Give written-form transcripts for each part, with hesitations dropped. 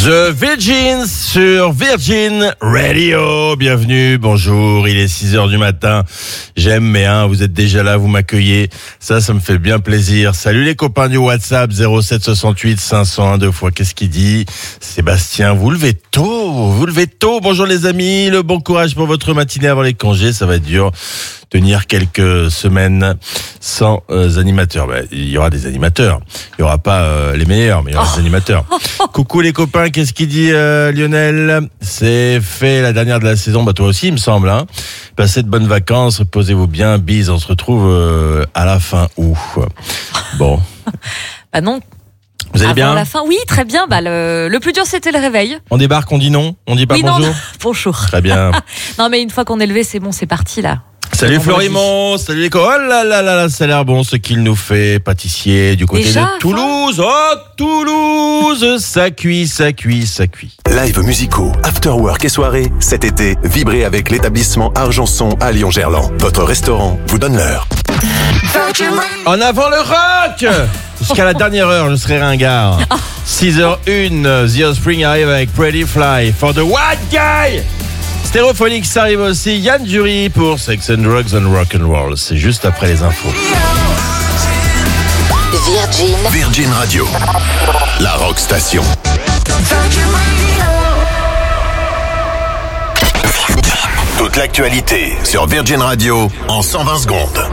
The Virgins sur Virgin Radio. Bienvenue, bonjour, il est 6h du matin. J'aime, mais vous êtes déjà là, vous m'accueillez. Ça me fait bien plaisir. Salut les copains du WhatsApp 07 68 501 2 fois. Qu'est-ce qu'il dit? Sébastien, vous levez tôt. Bonjour les amis, le bon courage pour votre matinée avant les congés. Ça va être dur. Tenir quelques semaines sans animateurs. Il y aura des animateurs. Il y aura pas les meilleurs, mais il y aura des animateurs. Coucou les copains, qu'est-ce qu'il dit Lionel? C'est fait la dernière de la saison, toi aussi il me semble. Passez de bonnes vacances, reposez-vous bien, bise, on se retrouve à la fin août. Bon. Non. Vous allez bien? Avant la fin, oui, très bien. Le plus dur, c'était le réveil. On débarque, on dit non? On dit pas oui, bonjour? Non. Bonjour. Très bien. Non, mais une fois qu'on est levé, c'est bon, c'est parti là. Salut Florimond, salut les copains. Oh là là là, ça a l'air bon ce qu'il nous fait, pâtissier du côté déjà, de Toulouse. Oh Toulouse, ça cuit. Live musicaux, after work et soirée, cet été, vibrez avec l'établissement Argenson à Lyon-Gerland. Votre restaurant vous donne l'heure. En avant le rock. Jusqu'à la dernière heure, je serai ringard. 6h01, The Offspring arrive avec Pretty Fly for the White Guy. Stéréophonics arrive aussi, Yann Dury pour Sex and Drugs and Rock'n'Roll. C'est juste après les infos. Virgin Radio, la rock station. Toute l'actualité sur Virgin Radio en 120 secondes.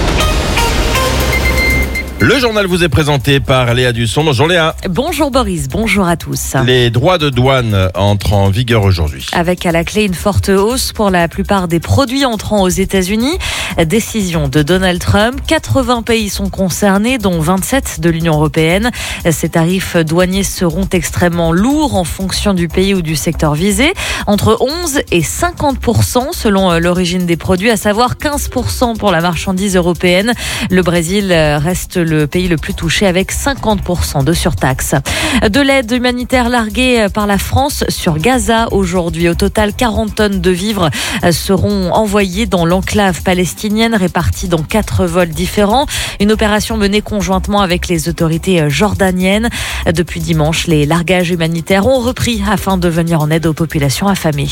Le journal vous est présenté par Léa Dusson. Bonjour Léa. Bonjour Boris, bonjour à tous. Les droits de douane entrent en vigueur aujourd'hui. Avec à la clé une forte hausse pour la plupart des produits entrant aux États-Unis. Décision de Donald Trump. 80 pays sont concernés, dont 27 de l'Union européenne. Ces tarifs douaniers seront extrêmement lourds en fonction du pays ou du secteur visé. Entre 11 et 50% selon l'origine des produits, à savoir 15% pour la marchandise européenne. Le Brésil reste le pays le plus touché avec 50% de surtaxe. De l'aide humanitaire larguée par la France sur Gaza aujourd'hui. Au total, 40 tonnes de vivres seront envoyées dans l'enclave palestinienne réparties dans 4 vols différents. Une opération menée conjointement avec les autorités jordaniennes. Depuis dimanche, les largages humanitaires ont repris afin de venir en aide aux populations affamées.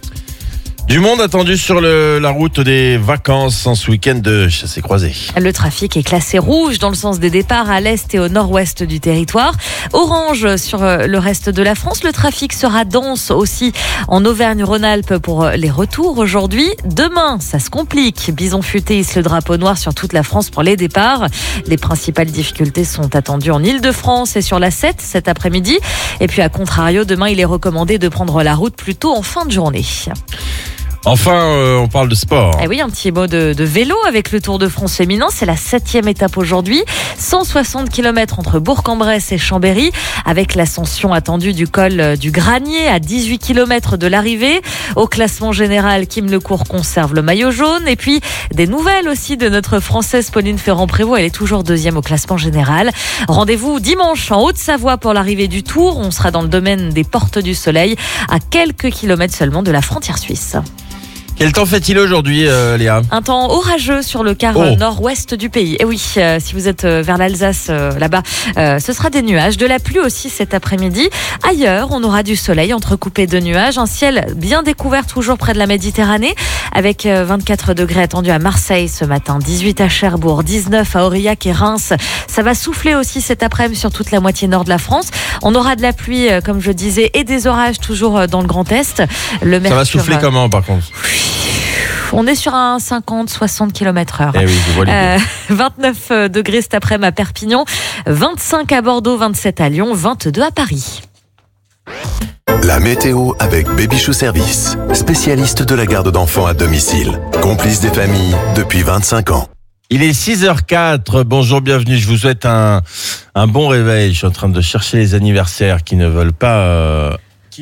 Du monde attendu sur la route des vacances en ce week-end de chassé-croisé. Le trafic est classé rouge dans le sens des départs à l'est et au nord-ouest du territoire. Orange sur le reste de la France. Le trafic sera dense aussi en Auvergne-Rhône-Alpes pour les retours aujourd'hui. Demain, ça se complique. Bison futé hisse le drapeau noir sur toute la France pour les départs. Les principales difficultés sont attendues en Île-de-France et sur la 7 cet après-midi. Et puis à contrario, demain, il est recommandé de prendre la route plutôt en fin de journée. Enfin, on parle de sport. Eh oui, un petit mot de vélo avec le Tour de France féminin. C'est la 7e étape aujourd'hui. 160 km entre Bourg-en-Bresse et Chambéry, avec l'ascension attendue du col du Granier à 18 km de l'arrivée. Au classement général, Kim Lecourt conserve le maillot jaune. Et puis, des nouvelles aussi de notre Française Pauline Ferrand-Prévot. Elle est toujours 2e au classement général. Rendez-vous dimanche en Haute-Savoie pour l'arrivée du Tour. On sera dans le domaine des Portes du Soleil, à quelques kilomètres seulement de la frontière suisse. Quel temps fait-il aujourd'hui, Léa? Un temps orageux sur le quart nord-ouest du pays. Et oui, si vous êtes vers l'Alsace, là-bas, ce sera des nuages. De la pluie aussi cet après-midi. Ailleurs, on aura du soleil entrecoupé de nuages. Un ciel bien découvert toujours près de la Méditerranée, avec 24 degrés attendus à Marseille ce matin, 18 à Cherbourg, 19 à Aurillac et Reims. Ça va souffler aussi cet après-midi sur toute la moitié nord de la France. On aura de la pluie, comme je disais, et des orages toujours dans le Grand Est. Le mercure, ça va souffler comment, par contre? On est sur un 50-60 km/h. Eh oui, je vois l'idée. 29 degrés cet après-midi à Perpignan, 25 à Bordeaux, 27 à Lyon, 22 à Paris. La météo avec Baby Chou Service, spécialiste de la garde d'enfants à domicile, complice des familles depuis 25 ans. Il est 6h04, bonjour, bienvenue, je vous souhaite un bon réveil. Je suis en train de chercher les anniversaires qui ne veulent pas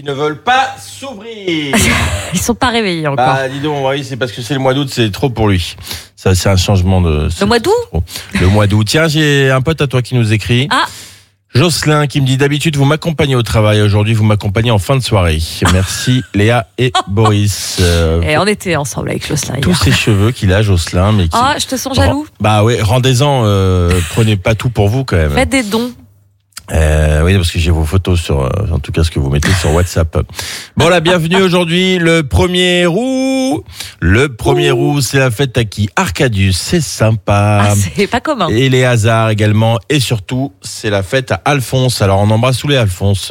s'ouvrir. Ils sont pas réveillés encore. Dis donc, oui, c'est parce que c'est le mois d'août, c'est trop pour lui. Ça, c'est un changement de... Le mois d'août ? Le mois d'août. Tiens, j'ai un pote à toi qui nous écrit. Ah. Jocelyn qui me dit, d'habitude vous m'accompagnez au travail, aujourd'hui vous m'accompagnez en fin de soirée. Merci Léa et Boris. Et on était ensemble avec Jocelyn hier. Tous ces cheveux qu'il a, Jocelyn. Mais je te sens jaloux. Bah ouais, rendez-en, prenez pas tout pour vous quand même. Faites des dons. Oui, parce que j'ai vos photos sur, en tout cas, ce que vous mettez sur WhatsApp. Bon, la bienvenue aujourd'hui, le 1er août. Le 1er août, c'est la fête à qui? Arcadius, c'est sympa. Ah, c'est pas commun. Et les hasards également. Et surtout, c'est la fête à Alphonse. Alors, on embrasse tous les Alphonse.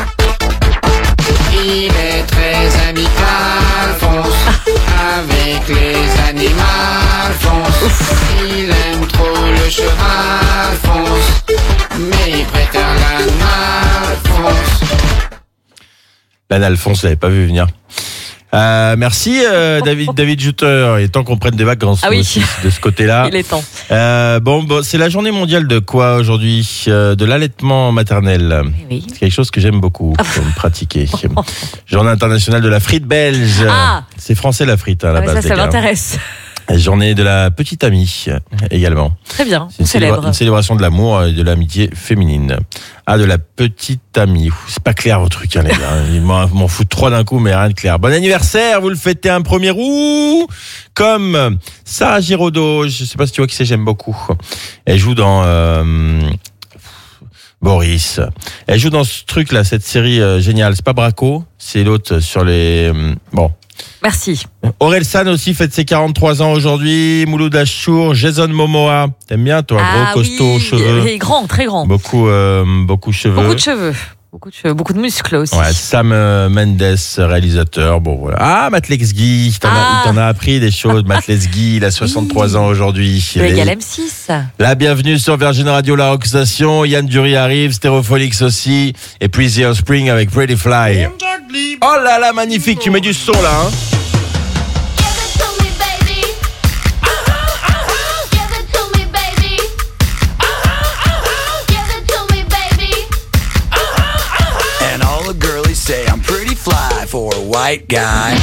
Il est très amical, Alphonse, avec les animaux, Alphonse. Il aime trop le cheval, Alphonse, mais il préfère l'âne, Alphonse. L'âne Alphonse, je l'avais pas vu venir. Merci David Jutter. Il est temps qu'on prenne des vacances aussi, de ce côté-là. Il est temps. Bon, c'est la journée mondiale de quoi aujourd'hui? De l'allaitement maternel. Oui. C'est quelque chose que j'aime beaucoup pratiquer. Journée internationale de la frite belge. Ah. C'est français la frite à la base. Ça m'intéresse. Journée de la petite amie également. Très bien, C'est une célébration de l'amour et de l'amitié féminine. Ah, de la petite amie. C'est pas clair vos trucs, hein, les gars. Ils m'en foutent trois d'un coup, mais rien de clair. Bon anniversaire, vous le fêtez un 1er août. Comme Sarah Giraudot, je sais pas si tu vois qui c'est, j'aime beaucoup. Elle joue dans Boris. Elle joue dans ce truc-là, cette série géniale. C'est pas Braco, c'est l'autre sur les... Bon. Merci. Orelsan aussi fête ses 43 ans aujourd'hui. Mouloud Achour, Jason Momoa. T'aimes bien, toi? Gros, costaud, cheveux. Il est grand, très grand. Beaucoup cheveux. Beaucoup de cheveux. Beaucoup de muscles aussi. Ouais, Sam Mendes, réalisateur. Bon, voilà. Ah, Matt Lesguy. Il t'en a appris des choses. Matt Lesguy, il a 63 ans aujourd'hui. Le Égal M6. La bienvenue sur Virgin Radio, la Rock Station. Yann Dury arrive, Stéréophonics aussi. Et puis The Offspring avec Pretty Fly. Oh là là, magnifique. Tu mets du son là, hein. Say I'm pretty fly for a white guy.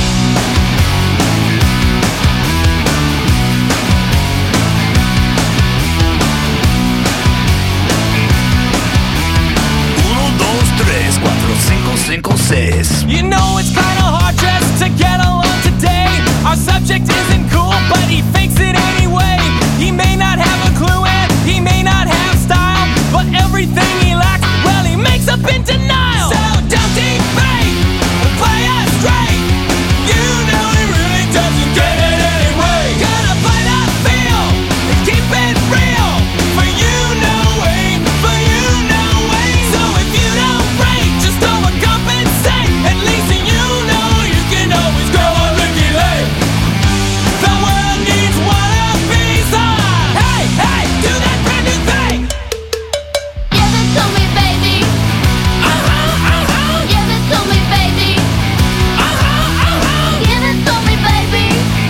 Uno, dos, tres, cuatro, cinco, cinco, seis. You know it's kinda hard just to get along today. Our subject isn't cool, but he fakes it anyway. He may not have a clue and he may not have style, but everything he lacks, well, he makes up in denial. So don't debate, play us straight. You know he really doesn't get it anyway. Gotta play that feel and keep it real. For you know way, for you know way. So if you don't break, just overcompensate. At least you know you can always go on Ricky Lake. The world needs one of these. Hey, hey, do that brand new thing. Give it to me, baby. Give it to me, baby. Give it to me, baby.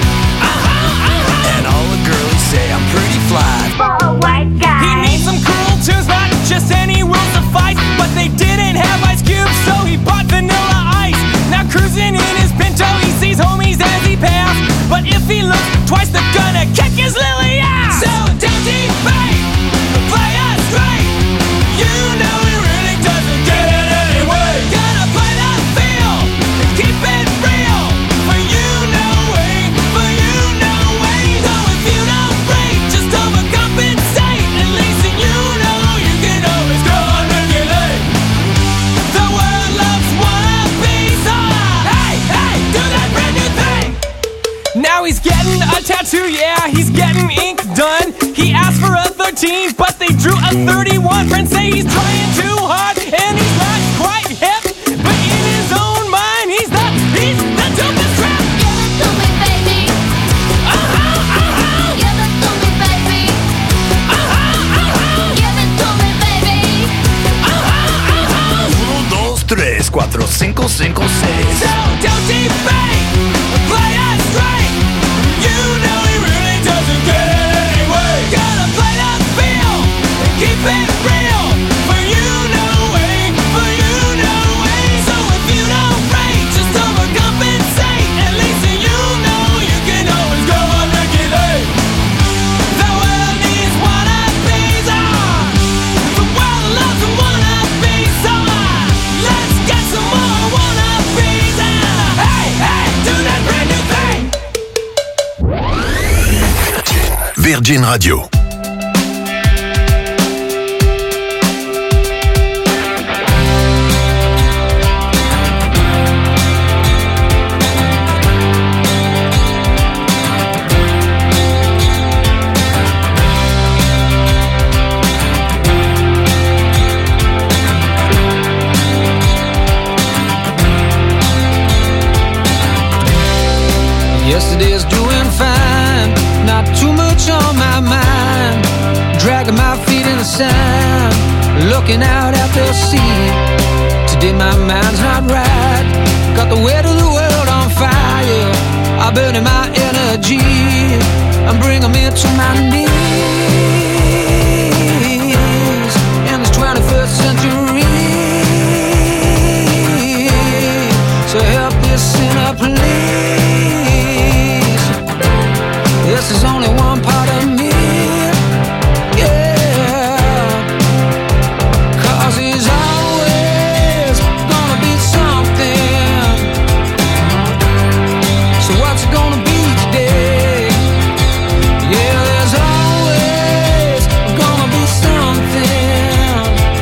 And all the girlies say I'm pretty fly. For a white guy. He needs some cool tunes, not just any will suffice. But they didn't have Ice Cube, so he bought Vanilla Ice. Now cruising in his Pinto, he sees homies as he passed. But if he looks twice, they're gonna kick his lily ass. So don't debate, play us straight. You know he really doesn't get it anyway. Gotta play that feel and keep it real. For you know way, for you know way. So if you don't break, just overcompensate. At least you know you can always go on regulate. The world loves wannabes. Hey, hey, do that brand new thing. Now he's getting a tattoo, yeah, he's getting ink done. He asked for a 13, but they drew a 31. Friends say he's trying too hard, and he's not quite hip. But in his own mind, he's the dopest rap. Give it to me, baby. Give it to me, baby. Give it to me, baby. Uno, dos, tres, cuatro, cinco, cinco, seis. So don't debate, play us straight. You know he really doesn't get it anyway. Gotta play that feel and keep it real. For you know way, for you know way. So if you don't break, just overcompensate. At least you know you can always go on regulate. The world needs wannabes. The world loves wannabes. Let's get some more wannabes. Hey, hey, do that brand new thing. Virgin Radio. looking out at the sea. Today my mind's not right, got the weight of the world on fire. I'm burning my energy, I'm bringing me to my knees in this 21st century. So help this sinner please. This is only one part of me, yeah. 'Cause he's always gonna be something. So what's it gonna be today? Yeah, there's always gonna be something.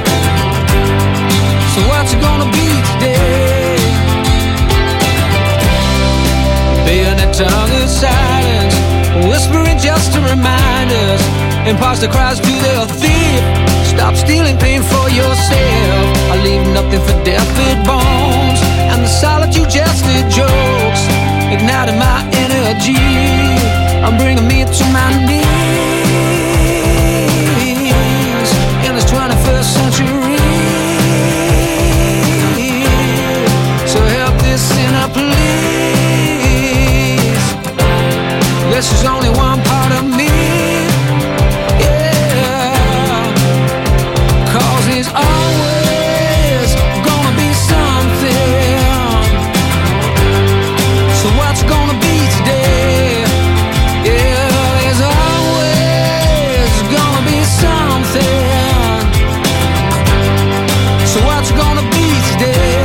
So what's it gonna be today? Being a tongue of silence, whispering just to remind us. Imposter cries to their thief, stop stealing pain for yourself. I leave nothing for deathbed bones, and the solitude just the jokes, igniting my energy, I'm bringing me to my knees in this 21st century. So help this sinner please. This is only one part of me, yeah. 'Cause he's always gonna be something. So what's it gonna be today? Yeah, there's always gonna be something. So what's it gonna be today?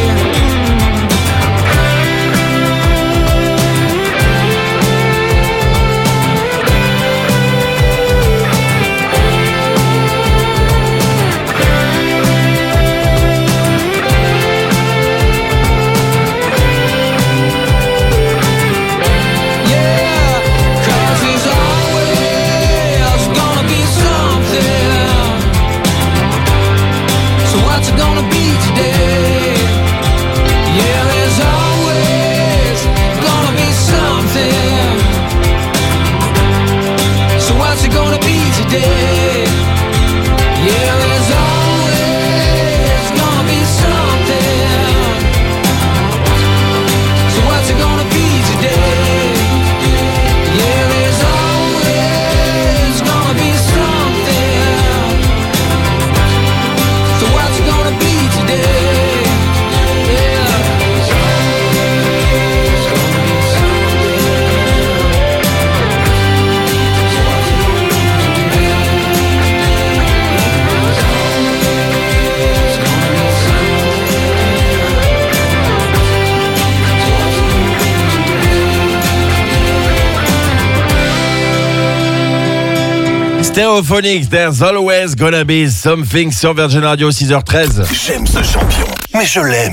Stereophonics, there's always gonna be something sur Virgin Radio, 6h13. J'aime ce champion, mais je l'aime.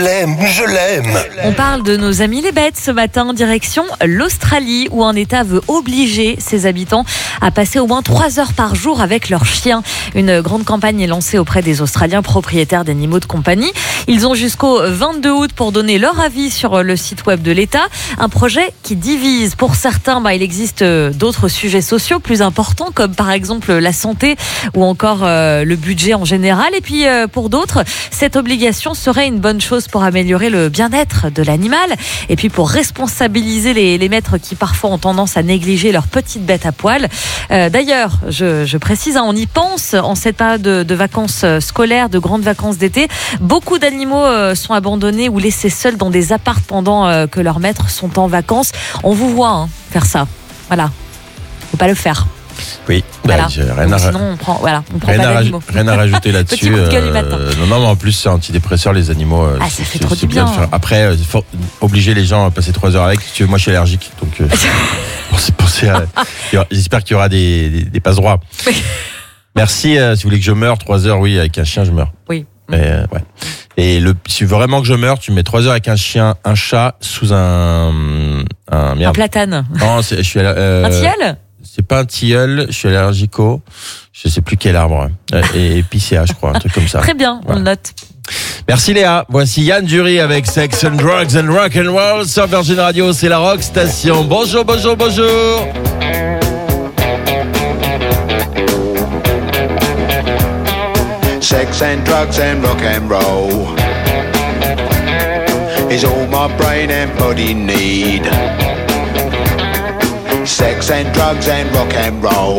On parle de nos amis les bêtes ce matin, direction l'Australie, où un État veut obliger ses habitants à passer au moins 3 heures par jour avec leurs chiens. Une grande campagne est lancée auprès des Australiens propriétaires d'animaux de compagnie. Ils ont jusqu'au 22 août pour donner leur avis sur le site web de l'État. Un projet qui divise. Pour certains, il existe d'autres sujets sociaux plus importants, comme par exemple la santé ou encore le budget en général. Et puis pour d'autres, cette obligation serait une bonne chose pour améliorer le bien-être de l'animal et puis pour responsabiliser les maîtres qui parfois ont tendance à négliger leurs petites bêtes à poil. D'ailleurs, je précise, on y pense en cette période de vacances scolaires, de grandes vacances d'été. Beaucoup d'animaux sont abandonnés ou laissés seuls dans des apparts pendant que leurs maîtres sont en vacances. On vous voit faire ça. Voilà. Faut pas le faire. Oui, voilà. Sinon on prend pas d'animaux. Rien à rajouter là-dessus. Petit coup de gueule du matin. Non, mais en plus, c'est antidépresseur, les animaux. Ça fait trop du bien. Après, il faut obliger les gens à passer 3 heures avec. Si tu veux, moi, je suis allergique. Donc, pensez à. J'espère qu'il y aura des passe-droits. Merci. Si vous voulez que je meure, 3 heures, oui, avec un chien, je meurs. Oui. Mais, ouais. Et si vraiment que je meure, tu mets 3 heures avec un chien, un chat, sous un platane. Non, je suis un tilleul. C'est pas un tilleul, je suis allergique au, je sais plus quel arbre, et épicéa, je crois, un truc comme ça. Très bien, voilà. On le note. Merci Léa. Voici Yann Dury avec Sex and Drugs and Rock and Roll sur Virgin Radio, c'est la Rock Station. Bonjour. Sex and drugs and rock and roll is all my brain and body need. Sex and drugs and rock and roll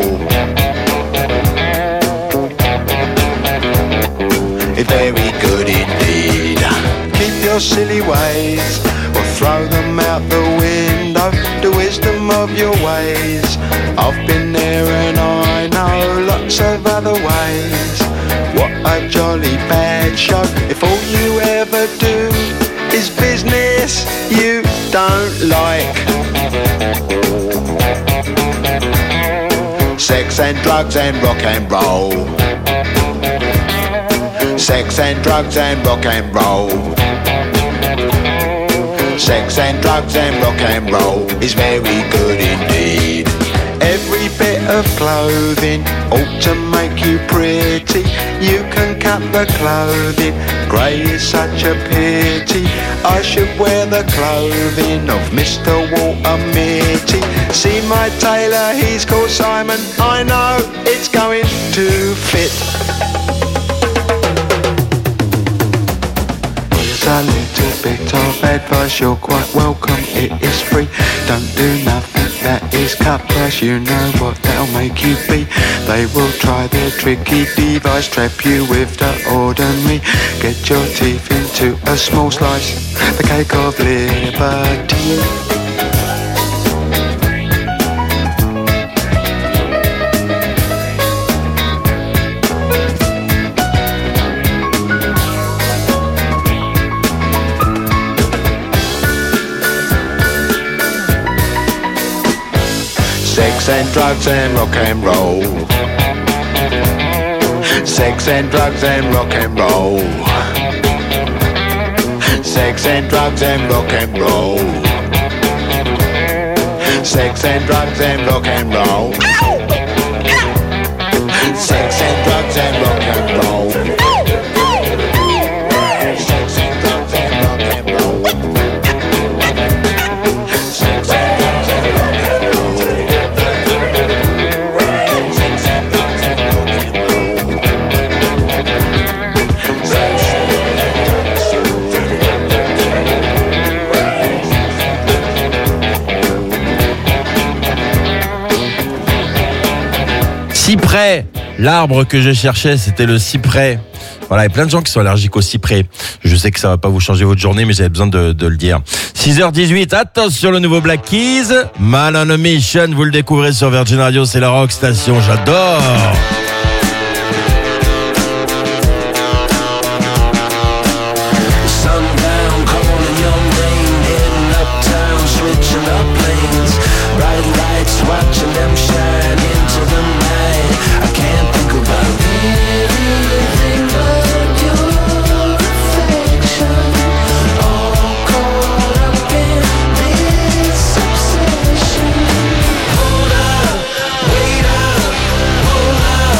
is very good indeed. Keep your silly ways or throw them out the window. The wisdom of your ways, I've been there and I know lots of other ways. What a jolly bad show if all you ever do is business you don't like. Sex and drugs and rock and roll. Sex and drugs and rock and roll. Sex and drugs and rock and roll is very good indeed. Every bit of clothing ought to make you pretty. You can cut the clothing, grey is such a pity. I should wear the clothing of Mr. Walter Mitty. See my tailor, he's called Simon. I know it's going to fit. A little bit of advice, you're quite welcome, it is free. Don't do nothing that is cut price, you know what that'll make you be. They will try their tricky device, trap you with the ordinary. Get your teeth into a small slice, the cake of liberty. Sex and drugs and rock and roll. Sex and drugs and rock and roll. Sex and drugs and rock and roll. Sex and drugs and rock and roll. Sex and drugs and rock and roll. Sex and drugs and rock and roll. Sex and drugs and rock and roll. Cyprès, l'arbre que je cherchais, c'était le cyprès. Voilà, il y a plein de gens qui sont allergiques au cyprès. Je sais que ça va pas vous changer votre journée, mais j'avais besoin de le dire. 6h18, attention, le nouveau Black Keys. Man on a Mission, vous le découvrez sur Virgin Radio, c'est la rock station, j'adore. Hold up,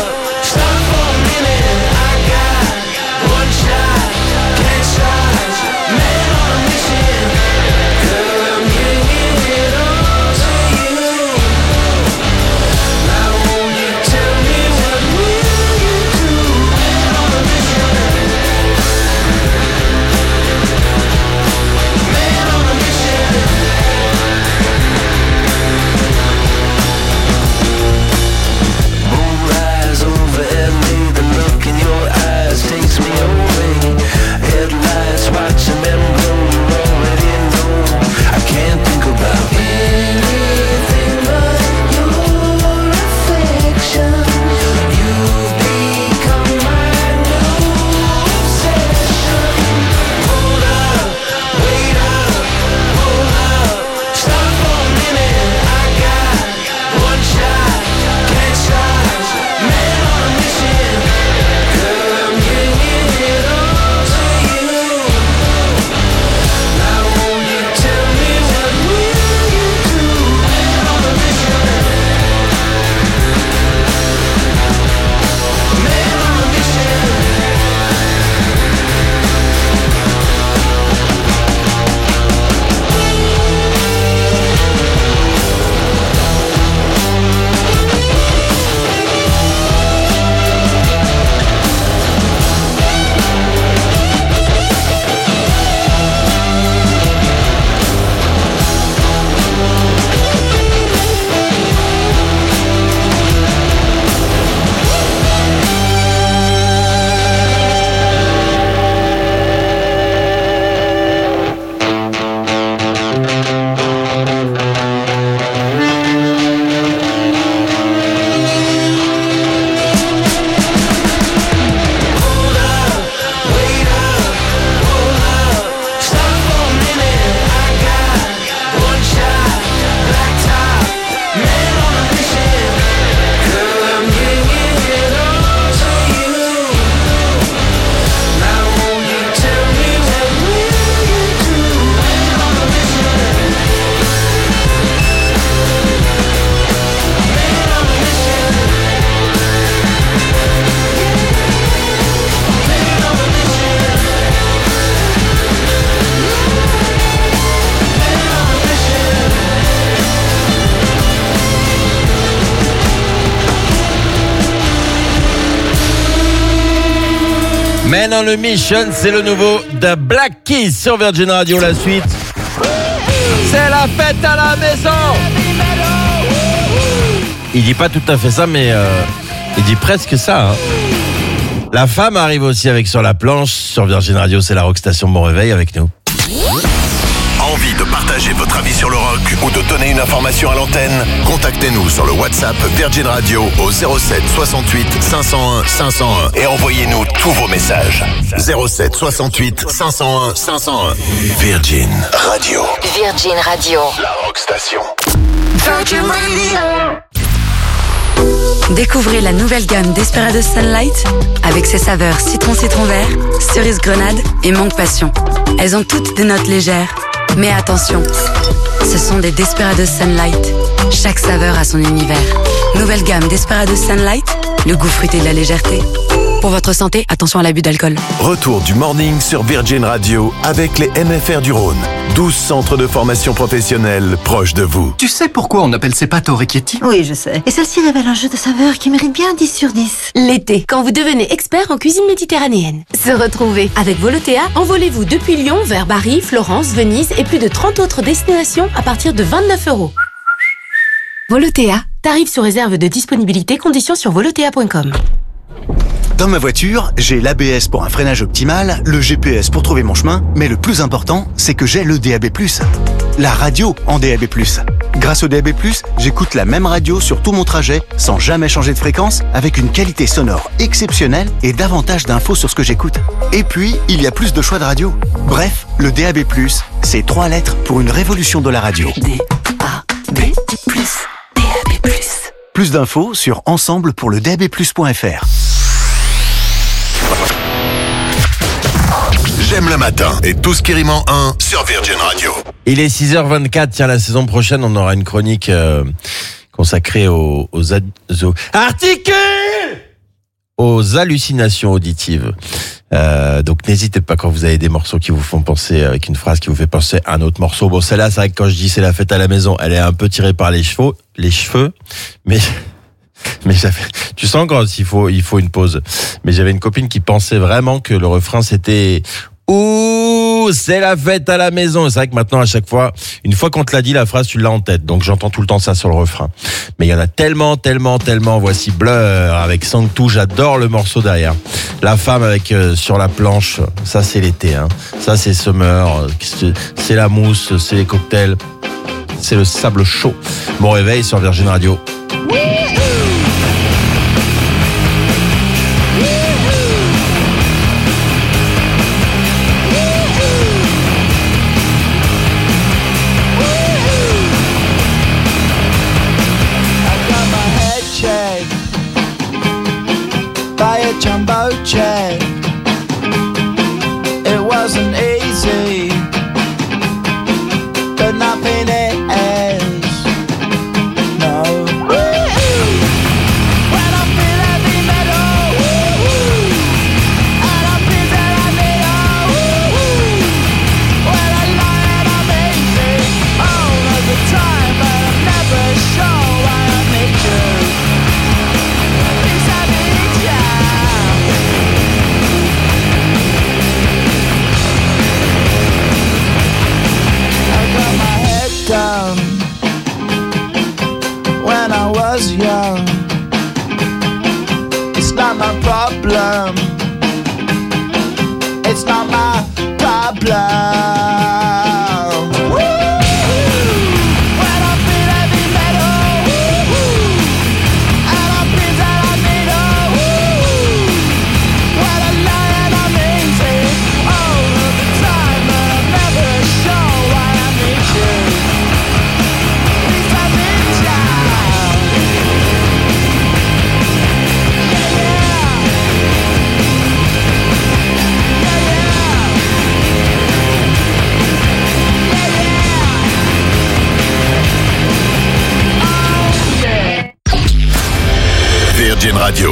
Men on a Mission, c'est le nouveau de Black Keys sur Virgin Radio. La suite, c'est la fête à la maison. Il dit pas tout à fait ça, mais il dit presque ça. Hein. La femme arrive aussi avec Sur la planche. Sur Virgin Radio, c'est la Rock Station. Bon réveil avec nous. Envie de partager votre avis sur le rock ou de donner une information à l'antenne? Contactez-nous sur le WhatsApp Virgin Radio au 07 68 501 501 et envoyez-nous tous vos messages. 07 68 501 501. Virgin Radio. Virgin Radio. La Rock Station. Virgin Radio. Découvrez la nouvelle gamme Desperados Sunlight avec ses saveurs citron vert, cerise grenade et mangue passion. Elles ont toutes des notes légères. Mais attention, ce sont des Desperados Sunlight. Chaque saveur a son univers. Nouvelle gamme Desperados Sunlight, le goût fruité de la légèreté. Pour votre santé, attention à l'abus d'alcool. Retour du morning sur Virgin Radio avec les MFR du Rhône. 12 centres de formation professionnelle proches de vous. Tu sais pourquoi on appelle ces pâtes orecchietti? Oui, je sais. Et celle-ci révèle un jeu de saveurs qui mérite bien 10 sur 10. L'été, quand vous devenez expert en cuisine méditerranéenne. Se retrouver. Avec Volotea, envolez-vous depuis Lyon vers Bari, Florence, Venise et plus de 30 autres destinations à partir de 29 €. Volotea, tarif sous réserve de disponibilité, conditions sur volotea.com. Dans ma voiture, j'ai l'ABS pour un freinage optimal, le GPS pour trouver mon chemin, mais le plus important, c'est que j'ai le DAB+. La radio en DAB+. Grâce au DAB+, j'écoute la même radio sur tout mon trajet, sans jamais changer de fréquence, avec une qualité sonore exceptionnelle et davantage d'infos sur ce que j'écoute. Et puis, il y a plus de choix de radio. Bref, le DAB+, c'est 3 lettres pour une révolution de la radio. DAB+. Plus d'infos sur ensemblepourledabplus.fr. J'aime le matin et tout ce qui rime en 1 sur Virgin Radio. Il est 6h24. Tiens, la saison prochaine, on aura une chronique consacrée aux hallucinations auditives. Donc n'hésitez pas quand vous avez des morceaux qui vous font penser, avec une phrase qui vous fait penser à un autre morceau. Bon, celle-là, c'est vrai que quand je dis c'est la fête à la maison, elle est un peu tirée par les cheveux, mais tu sens quand il faut une pause. Mais j'avais une copine qui pensait vraiment que le refrain c'était ouh, c'est la fête à la maison. Et c'est vrai que maintenant, à chaque fois, une fois qu'on te l'a dit, la phrase, tu l'as en tête. Donc, j'entends tout le temps ça sur le refrain. Mais il y en a tellement. Voici Blur avec Sanctou. J'adore le morceau derrière. La femme avec Sur la planche. Ça, c'est l'été, hein. Ça, c'est summer. C'est la mousse. C'est les cocktails. C'est le sable chaud. Bon réveil sur Virgin Radio. Jumbo jet. It wasn't easy, but nothing is. No. When I feel heavy metal, and I feel that I need when I lie and I'm easy all of the time, but I'm never sure why I need you. Because I need you. Down when I was young. It's not my problem. It's not my problem. When I feel heavy metal, and I feel that I need when I lie and I'm easy all of the time, but I'm never sure why I need you. Virgin Radio.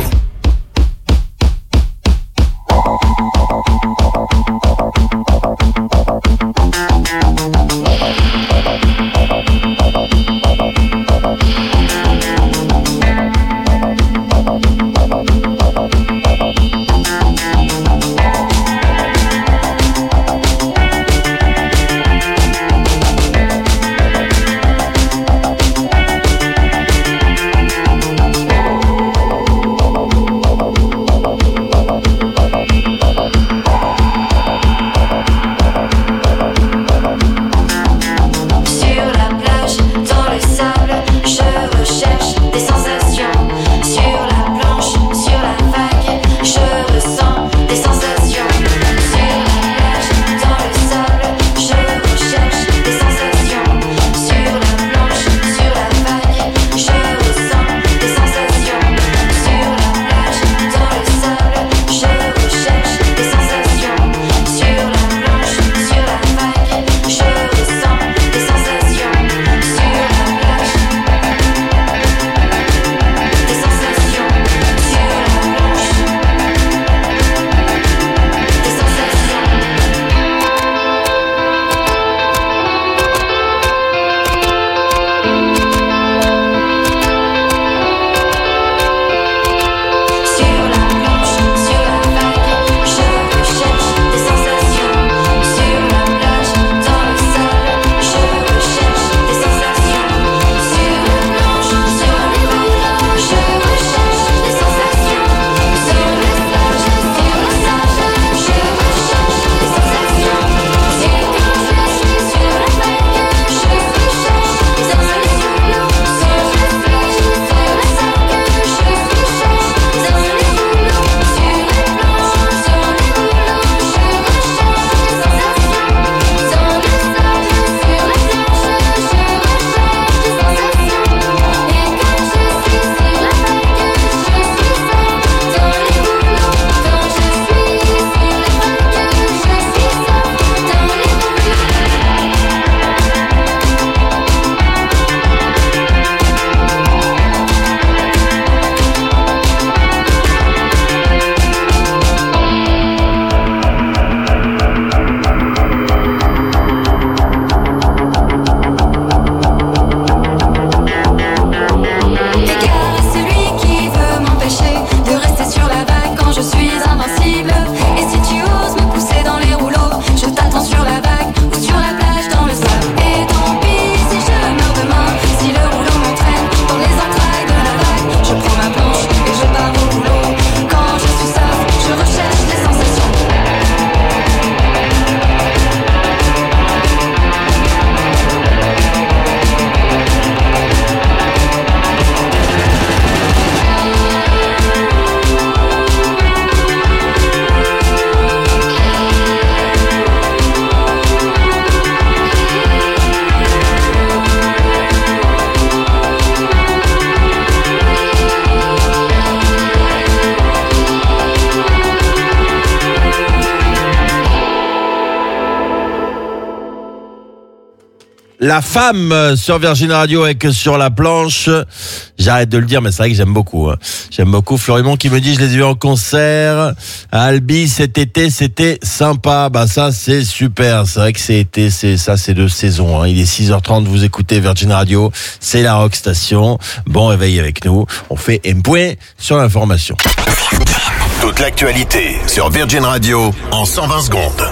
La femme sur Virgin Radio avec Sur la planche. J'arrête de le dire, mais c'est vrai que j'aime beaucoup. J'aime beaucoup. Florimond qui me dit, je les ai vus en concert à Albi cet été, c'était sympa. Bah ça, c'est super. C'est vrai que c'est été, c'est de saison. Il est 6h30, vous écoutez Virgin Radio. C'est la Rock Station. Bon réveil avec nous. On fait un point sur l'information. Toute l'actualité sur Virgin Radio en 120 secondes.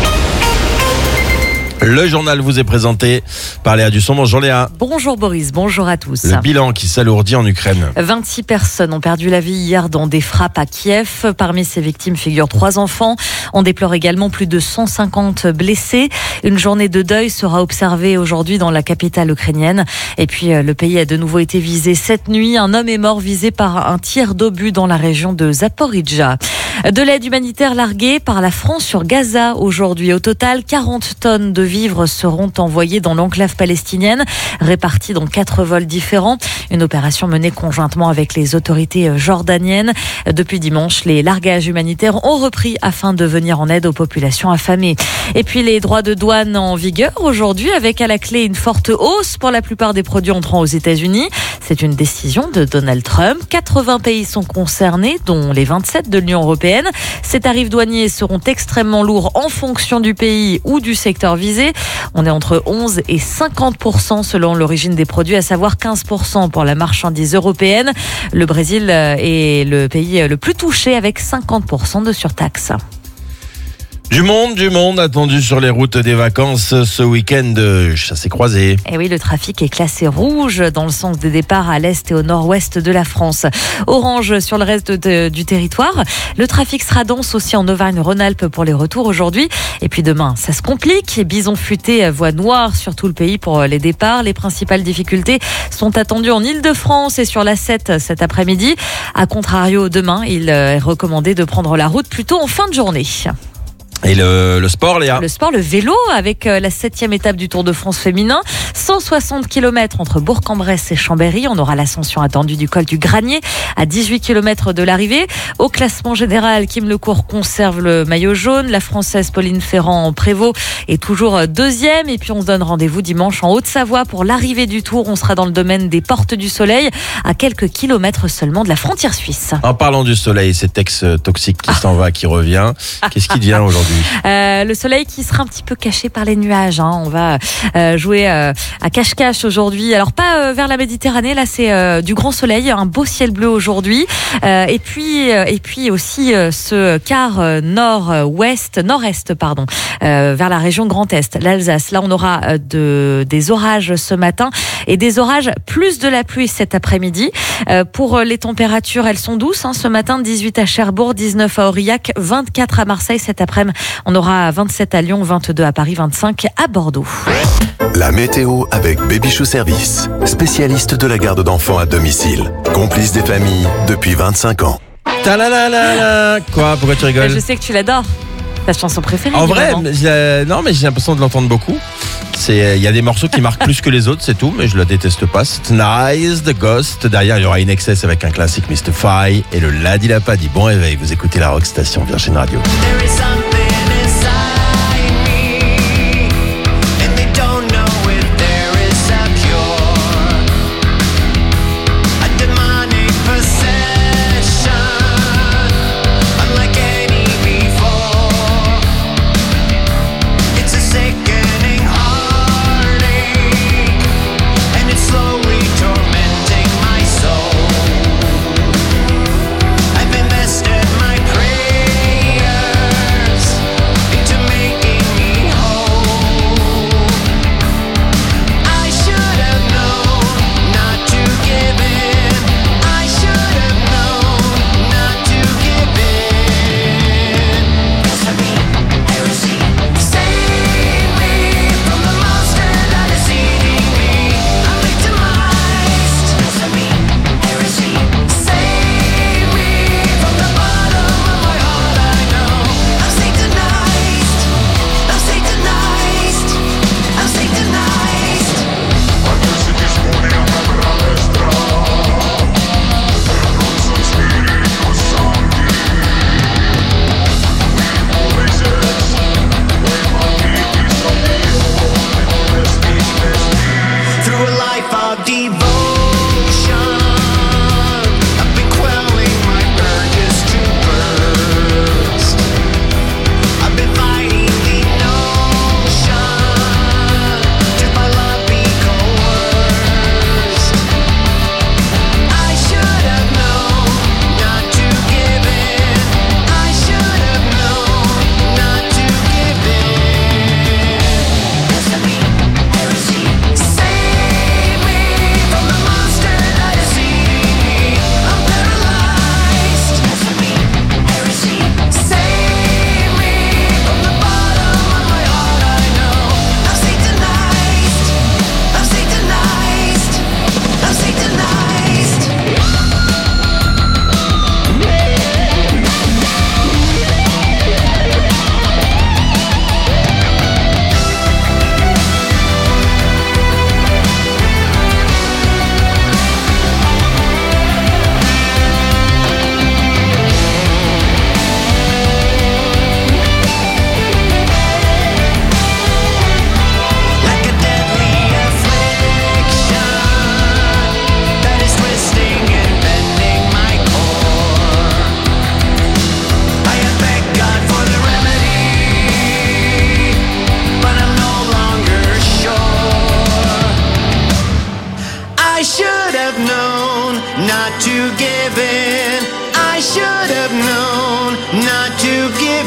Le journal vous est présenté par Léa Dusson. Bonjour Léa. Bonjour Boris, bonjour à tous. Le bilan qui s'alourdit en Ukraine. 26 personnes ont perdu la vie hier dans des frappes à Kiev. Parmi ces victimes figurent 3 enfants. On déplore également plus de 150 blessés. Une journée de deuil sera observée aujourd'hui dans la capitale ukrainienne. Et puis le pays a de nouveau été visé cette nuit. Un homme est mort visé par un tir d'obus dans la région de Zaporijjia. De l'aide humanitaire larguée par la France sur Gaza aujourd'hui. Au total, 40 tonnes de vivres seront envoyés dans l'enclave palestinienne, répartis dans 4 vols différents. Une opération menée conjointement avec les autorités jordaniennes. Depuis dimanche, les largages humanitaires ont repris afin de venir en aide aux populations affamées. Et puis les droits de douane en vigueur aujourd'hui, avec à la clé une forte hausse pour la plupart des produits entrant aux États-Unis. C'est une décision de Donald Trump. 80 pays sont concernés, dont les 27 de l'Union européenne. Ces tarifs douaniers seront extrêmement lourds en fonction du pays ou du secteur visé. On est entre 11 et 50% selon l'origine des produits, à savoir 15% pour la marchandise européenne. Le Brésil est le pays le plus touché avec 50% de surtaxe. Du monde attendu sur les routes des vacances ce week-end chassé-croisé. Et oui, le trafic est classé rouge dans le sens des départs à l'est et au nord-ouest de la France. Orange sur le reste du territoire. Le trafic sera dense aussi en Auvergne-Rhône-Alpes pour les retours aujourd'hui. Et puis demain, ça se complique. Bison futé, voie noire sur tout le pays pour les départs. Les principales difficultés sont attendues en Île-de-France et sur l'A7 cet après-midi. A contrario, demain, il est recommandé de prendre la route plutôt en fin de journée. Et le sport, Léa? Le sport, le vélo, avec la 7e étape du Tour de France féminin. 160 km entre Bourg-en-Bresse et Chambéry. On aura l'ascension attendue du col du Granier à 18 km de l'arrivée. Au classement général, Kim Lecourt conserve le maillot jaune. La Française Pauline Ferrand-Prévot est toujours 2e. Et puis on se donne rendez-vous dimanche en Haute-Savoie pour l'arrivée du Tour. On sera dans le domaine des Portes du Soleil, à quelques kilomètres seulement de la frontière suisse. En parlant du soleil, cet ex toxique qui s'en va, qui revient. Qu'est-ce qui devient aujourd'hui? Le soleil qui sera un petit peu caché par les nuages. On va jouer à cache-cache aujourd'hui. Alors pas vers la Méditerranée, là c'est du grand soleil, un beau ciel bleu aujourd'hui. Et puis aussi ce quart nord-est, vers la région Grand Est, l'Alsace. Là on aura des orages ce matin et des orages plus de la pluie cet après-midi. Pour les températures, elles sont douces. Ce matin, 18 à Cherbourg, 19 à Aurillac, 24 à Marseille cet après-midi. On aura 27 à Lyon, 22 à Paris, 25 à Bordeaux. La météo avec Baby Chou Service, spécialiste de la garde d'enfants à domicile, complice des familles depuis 25 ans. Ta-la-la-la-la. Quoi? Pourquoi tu rigoles? Je sais que tu l'adores. Ta chanson préférée? En vrai, non, mais j'ai l'impression de l'entendre beaucoup. Il y a des morceaux qui marquent plus que les autres, c'est tout, mais je la déteste pas. C'est Nice, The Ghost. Derrière, il y aura In Excess avec un classique Mystify et le Ladi Lapadi. Bon réveil, vous écoutez la Rock Station Virgin Radio.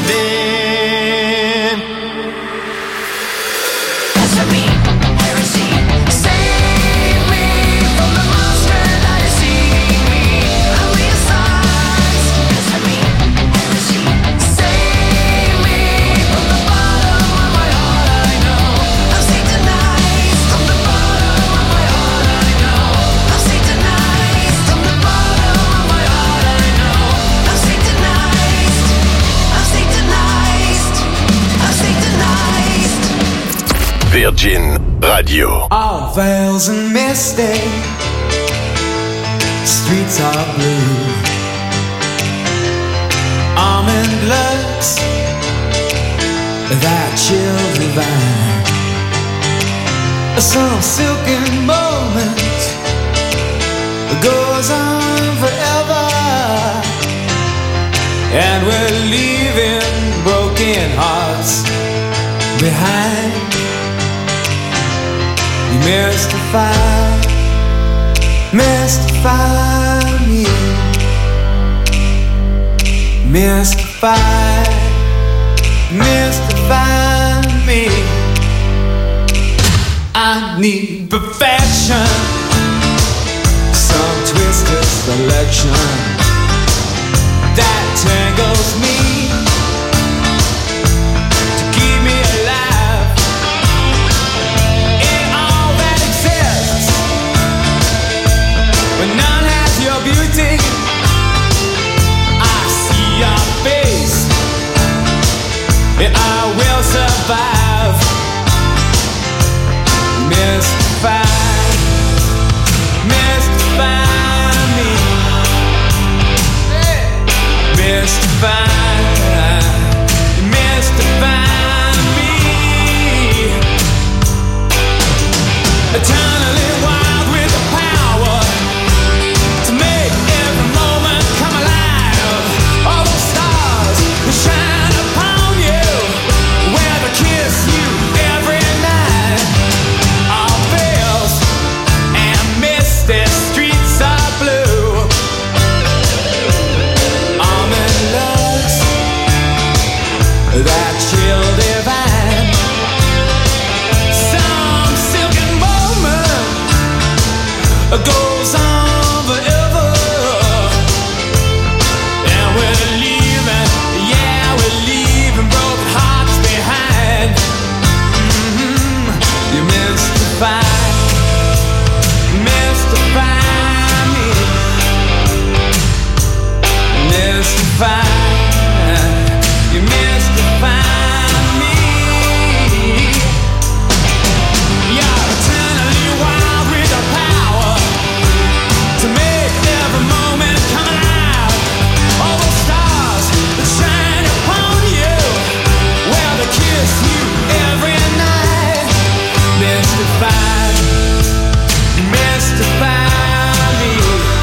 then. Virgin Radio. All veils and misty, streets are blue. Almond looks that chill divine. Some silken moment goes on forever, and we're leaving broken hearts behind. Mystify me. Mystify me. I need perfection, some twisted selection that tangles me to keep me alive. In all that exists, but none has your beauty. I see your face, and I will survive. Mystify me. Mystify me. Eternally wild with the power to make every moment come alive. All the stars that shine upon you, where they kiss you every night. All veils and misty streets are blue. Almond looks that chill divine. Some silken moment goes on forever, and we're leaving, yeah, we're leaving broken hearts behind. You mystify me. Mystify. You mystify me. You're eternally wild with the power to make every moment come alive. All the stars that shine upon you, where they kiss you every night. Mystify me.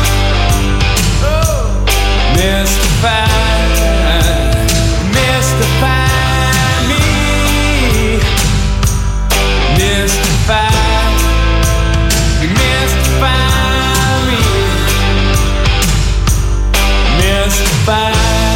Oh, mystify me. Mystify me. Mystify me. Mystify.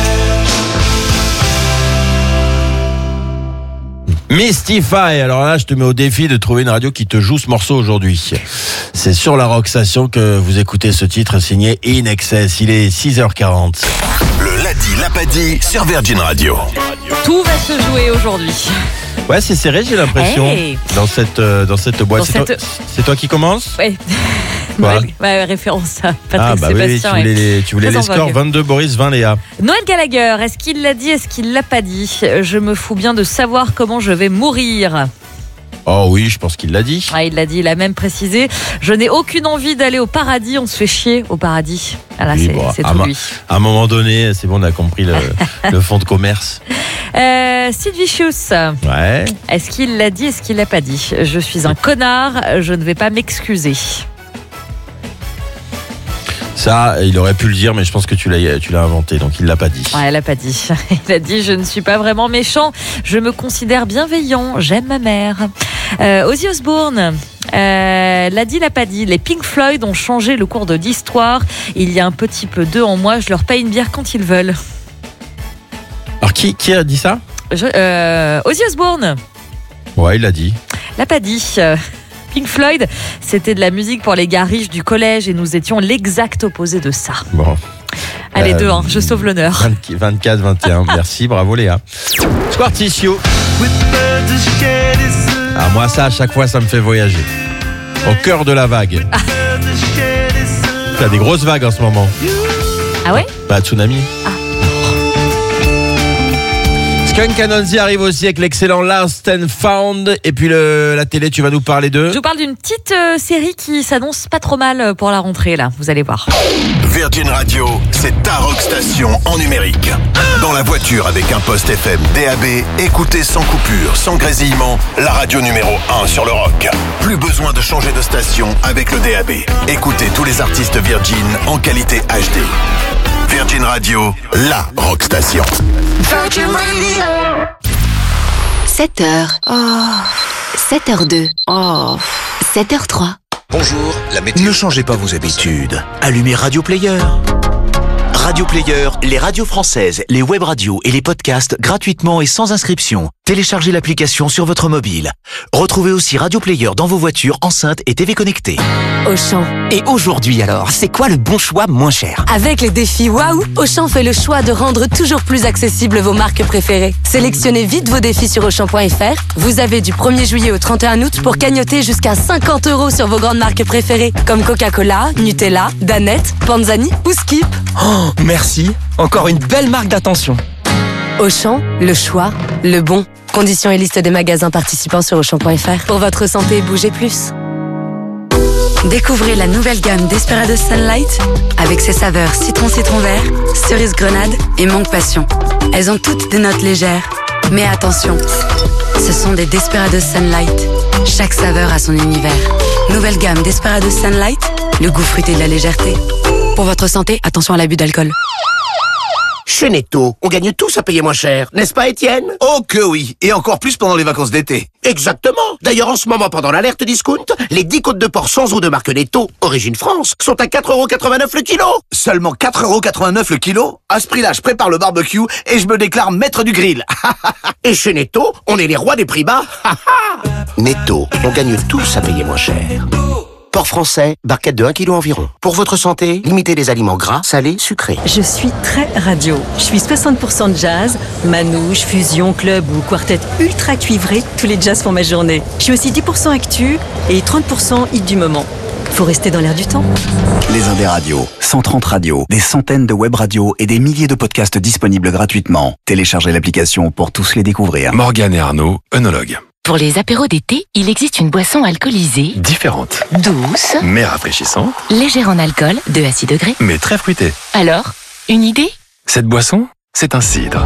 Mystify. Alors là, je te mets au défi de trouver une radio qui te joue ce morceau aujourd'hui. C'est sur la Rock Station que vous écoutez ce titre signé In Excess. Il est 6h40. Le Ladi Lapadi sur Virgin Radio. Tout va se jouer aujourd'hui. Ouais, c'est serré, j'ai l'impression. Hey. Dans cette boîte. C'est toi qui commence? Ouais. Quoi Ouais, référence à Patrick bah Sébastien. oui, tu voulais Très les en scores. vogue. 22 Boris, 20 Léa. Noël Gallagher, est-ce qu'il l'a dit, est-ce qu'il l'a pas dit? Je me fous bien de savoir comment je vais mourir. Oh oui, je pense qu'il l'a dit. Ah, il l'a dit, il a même précisé. Je n'ai aucune envie d'aller au paradis, on se fait chier au paradis. Voilà, Oui, c'est à tout lui. À un moment donné, c'est bon, on a compris le fond de commerce. Sid Vicious, Ouais. est-ce qu'il l'a dit, est-ce qu'il l'a pas dit? Je suis un connard, je ne vais pas m'excuser. Ça, il aurait pu le dire, mais je pense que tu l'as inventé, donc il l'a pas dit. Ouais, elle a pas dit. Il a dit, je ne suis pas vraiment méchant, je me considère bienveillant, j'aime ma mère. Ozzy Osbourne, l'a dit, l'a pas dit. Les Pink Floyd ont changé le cours de l'histoire. Il y a un petit peu d'eux en moi, je leur paye une bière quand ils veulent. Alors Alors, qui a dit ça? Ozzy Osbourne. Ouais, il l'a dit. L'a pas dit. Pink Floyd, c'était de la musique pour les gars riches du collège et nous étions l'exact opposé de ça. Bon. Allez, 2-1, je sauve l'honneur. 24-21, merci, bravo Léa. Squartissio. Ah, moi ça, à chaque fois, ça me fait voyager. Au cœur de la vague. T'as des grosses vagues en ce moment. Ah ouais? Bah, tsunami. Skunk Anansi arrive aussi avec l'excellent Lost and Found. Et puis la télé, tu vas nous parler de... Je vous parle d'une petite série qui s'annonce pas trop mal pour la rentrée, là. Vous allez voir. Virgin Radio, c'est ta rock station en numérique. Dans la voiture avec un poste FM DAB, écoutez sans coupure, sans grésillement, la radio numéro 1 sur le rock. Plus besoin de changer de station avec le DAB. Écoutez tous les artistes Virgin en qualité HD. Virgin Radio, la rock station. Virgin Radio. 7h. Oh. 7h02. Oh. 7h03. Bonjour, la météo. Ne changez pas vos habitudes. Allumez Radio Player. Radio Player, les radios françaises, les web radios et les podcasts gratuitement et sans inscription. Téléchargez l'application sur votre mobile. Retrouvez aussi Radio Player dans vos voitures, enceintes et TV connectées. Auchan. Et aujourd'hui alors, c'est quoi le bon choix moins cher? Avec les défis Waouh, Auchan fait le choix de rendre toujours plus accessibles vos marques préférées. Sélectionnez vite vos défis sur Auchan.fr. Vous avez du 1er juillet au 31 août pour cagnotter jusqu'à 50 € sur vos grandes marques préférées, comme Coca-Cola, Nutella, Danette, Panzani ou Skip. Oh, merci. Encore une belle marque d'attention. Auchan, le choix, le bon. Conditions et liste des magasins participants sur Auchan.fr. Pour votre santé, bougez plus. Découvrez la nouvelle gamme Desperados Sunlight avec ses saveurs citron vert, cerise grenade et mangue passion. Elles ont toutes des notes légères. Mais attention, ce sont des Desperados Sunlight. Chaque saveur a son univers. Nouvelle gamme Desperados Sunlight, le goût fruité de la légèreté. Pour votre santé, attention à l'abus d'alcool. Chez Netto, on gagne tous à payer moins cher, n'est-ce pas Étienne? Oh que oui, et encore plus pendant les vacances d'été. Exactement. D'ailleurs, en ce moment, pendant l'alerte discount, les 10 côtes de porc sans eau de marque Netto, origine France, sont à 4,89 € le kilo. Seulement 4,89 € le kilo? À ce prix-là, je prépare le barbecue et je me déclare maître du grill. Et chez Netto, on est les rois des prix bas. Netto, on gagne tous à payer moins cher. Porc français, barquette de 1 kg environ. Pour votre santé, limitez les aliments gras, salés, sucrés. Je suis très radio. Je suis 60% jazz, manouche, fusion, club ou quartet ultra cuivré. Tous les jazz font ma journée. Je suis aussi 10% actu et 30% hit du moment. Faut rester dans l'air du temps. Les Indés radios, 130 radios, des centaines de web radios et des milliers de podcasts disponibles gratuitement. Téléchargez l'application pour tous les découvrir. Morgane et Arnaud, œnologues. Pour les apéros d'été, il existe une boisson alcoolisée, Différente, douce, mais rafraîchissante, légère en alcool, 2 à 6 degrés. mais très fruitée. Alors, une idée? Cette boisson, c'est un cidre.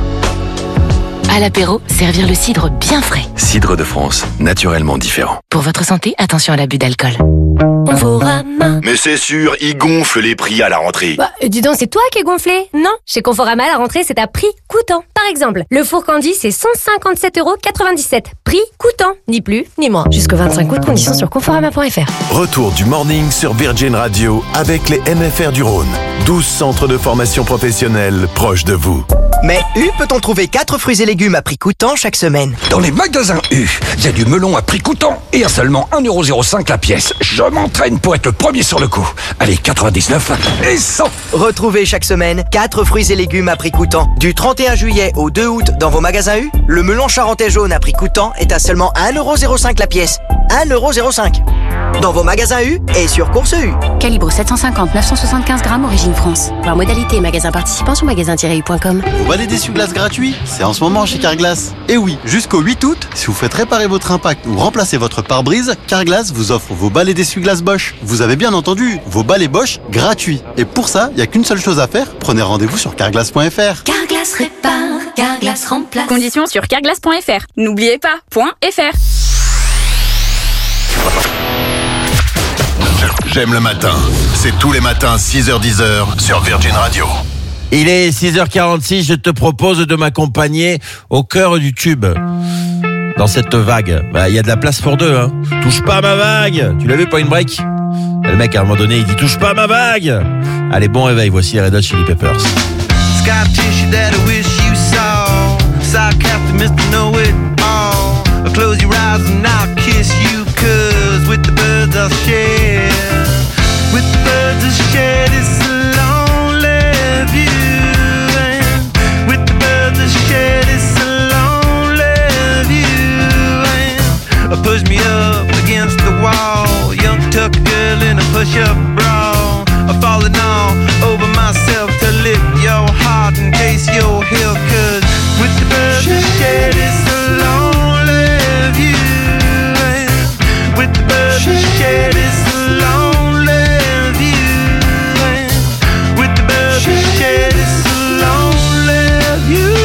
À l'apéro, servir le cidre bien frais. Cidre de France, naturellement différent. Pour votre santé, attention à l'abus d'alcool. Conforama. Mais c'est sûr, ils gonflent les prix à la rentrée. Bah, dis donc, c'est toi qui es gonflé, non? Chez Conforama, la rentrée, c'est à prix coûtant. Par exemple, le four Candy, c'est 157,97 €. Prix coûtant, ni plus, ni moins. Jusqu'au 25 août, conditions sur conforama.fr. Retour du morning sur Virgin Radio avec les MFR du Rhône. 12 centres de formation professionnelle proches de vous. Mais U peut-on trouver 4 fruits et légumes à prix coûtant chaque semaine? Dans les magasins U, il y a du melon à prix coûtant et à seulement 1,05 € la pièce. Je m'entraîne pour être le premier sur le coup. Allez, 99 et 100. Retrouvez chaque semaine 4 fruits et légumes à prix coûtant. Du 31 juillet au 2 août dans vos magasins U, le melon charentais jaune à prix coûtant est à seulement 1,05 € la pièce. 1,05 €. Dans vos magasins U et sur Course U. Calibre 750, 975 grammes, origine France. Voir modalité et magasin participant sur magasin-u.com. Vous balai d'essuie-glace gratuit? C'est en ce moment chez Carglass. Et oui, jusqu'au 8 août, si vous faites réparer votre impact ou remplacer votre pare-brise, Carglass vous offre vos balais d'essuie-glace Bosch. Vous avez bien entendu, vos balais Bosch gratuits. Et pour ça, il n'y a qu'une seule chose à faire, prenez rendez-vous sur carglass.fr. Carglass répare, Carglass remplace. Conditions sur carglass.fr. N'oubliez pas, .fr. J'aime le matin. C'est tous les matins 6h-10h sur Virgin Radio. Il est 6h46, je te propose de m'accompagner au cœur du tube. Dans cette vague, il y a de la place pour deux. Hein. Touche pas à ma vague. Tu l'as vu, Point Break? Le mec, à un moment donné, il dit touche pas à ma vague. Allez, bon réveil, voici les Red Hot Chili Peppers. Scar tissue that I wish you saw. sarcastic, Mr. Know-It-All. Close your eyes and I'll kiss you, 'cause with the birds I'll share. With the birds I'll share this lonely view. And with the birds I'll share this lonely view. And push me up against the wall, young tuck girl in a push-up bra. I'm falling all over myself to lift your heart in case you're here, 'cause with the birds I'll share this lonely view. And with the birds I'll share this lonely view. And with the birds I'll share this lonely view.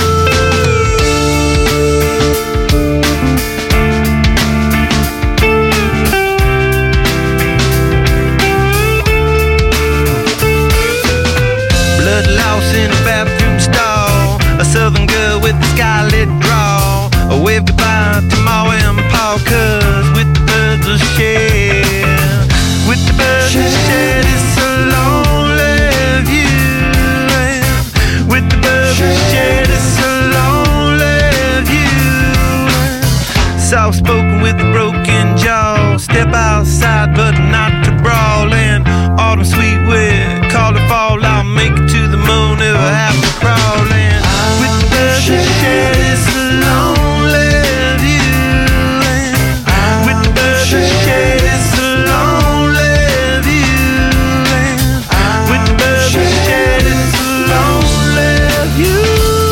Blood loss in a bathroom stall, a southern girl with a scarlet draw. A wave goodbye to Ma and Pa, 'cause with the birds I'll share. With the birds I'll share this lonely view. And with the birds I'll share this lonely view. Soft spoken with a broken jaw, step outside but not to brawl. And autumn sweet with call it fall, I'll make it to the moon if I have to crawl. And with the birds I'll share this lonely view. And with the birds I'll share this lonely view. And with the birds I'll share this lonely view.